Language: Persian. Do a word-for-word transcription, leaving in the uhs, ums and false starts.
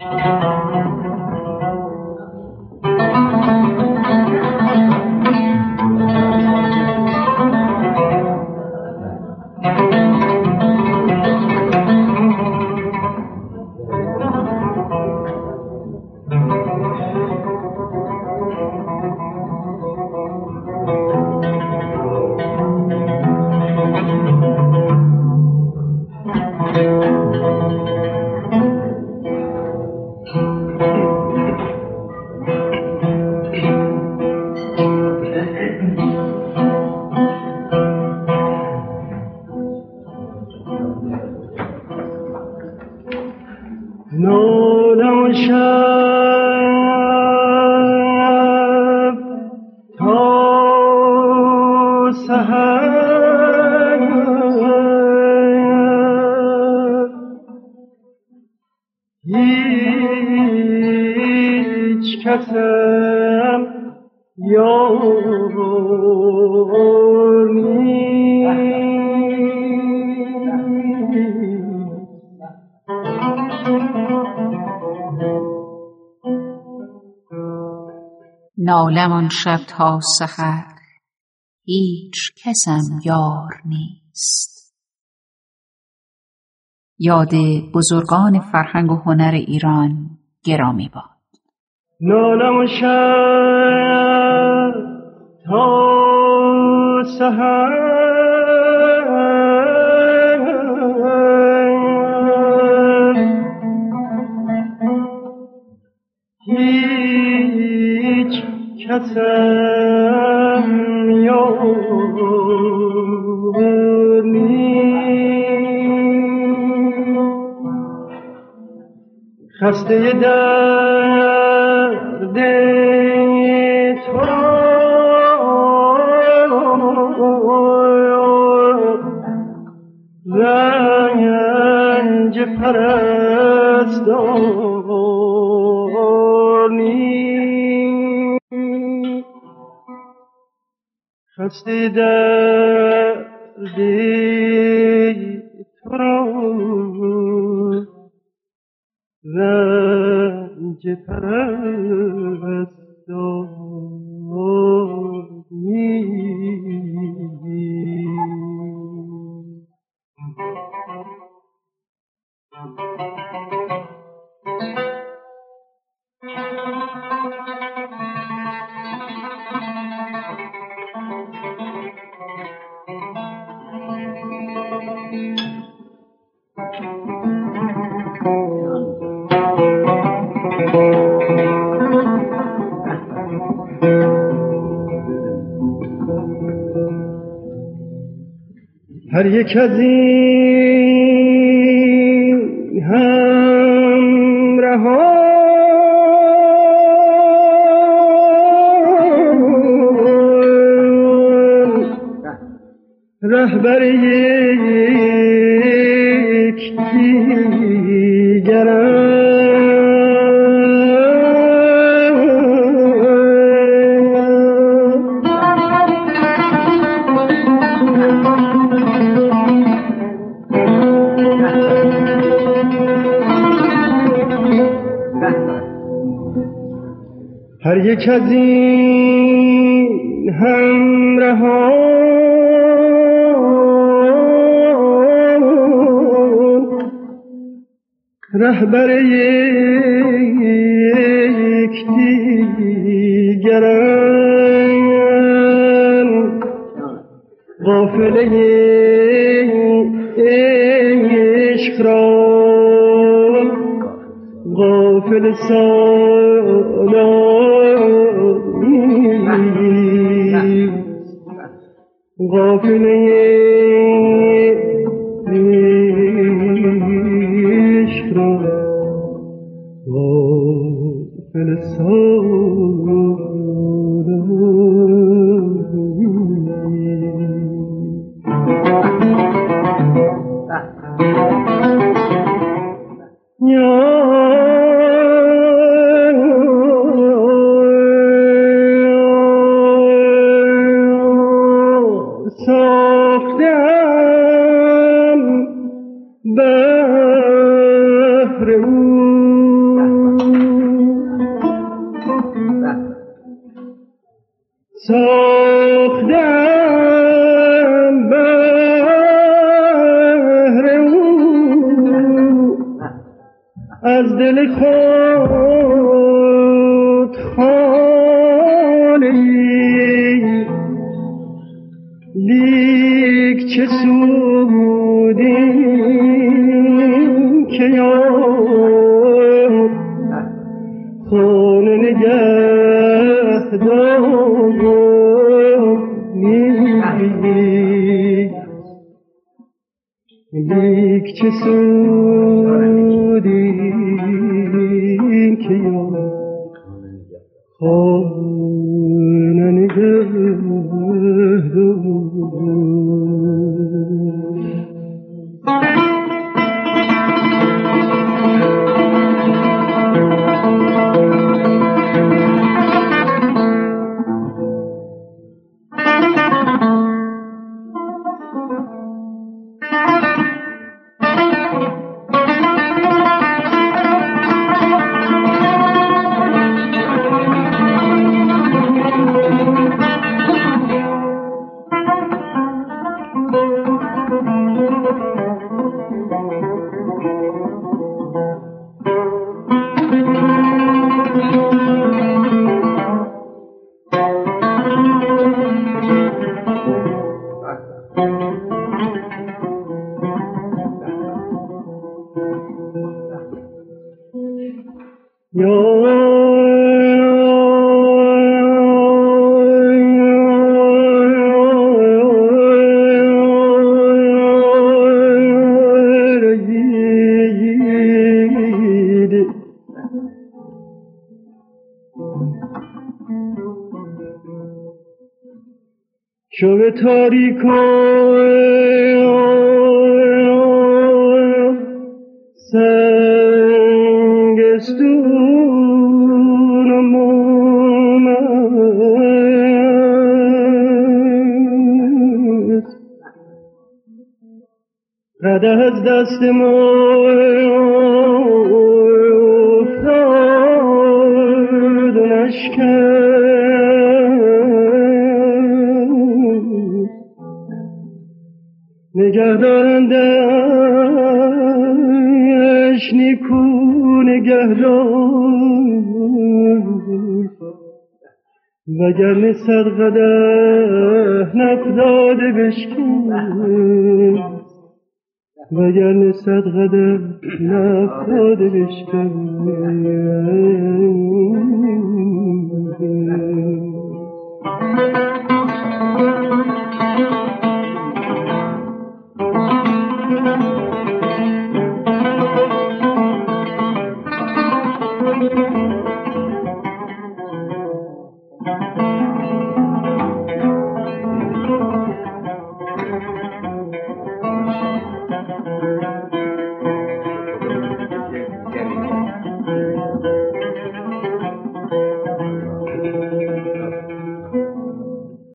نالم شب تا سحر هیچ کسم یار نیست. نالم آن شب تا سحر هیچ کسم یار نیست. یاد بزرگان فرهنگ و هنر ایران گرامی باد. نالم آن شب تا سحر هیچ کسم یار نیست. خسته درد تو رنج پرستار نیست. خسته درد تو رنج پرستار نیست. هر یک از این همراهان رهبر یک دیگرند. هر یک از این همراهان رهبر یک دیگرند. قافله عشق را غافل سالاری غافل عشق را غافل سالاری. ساختم بهر او ساختم بهر او از دل خود خانه‌ای، لیک چه سودی که یار خانه نگهداری، لیک چه سودی که یار خانه نگهداری. شب تاریک و سنگستون و مومت قد از دست ما افتاد و نشکست، نگهدارندش نیکو نگهدار، وگرنه صد قدح نفتاده بشکن، وگرنه صد قدح نفتاده بشکن. Thank you.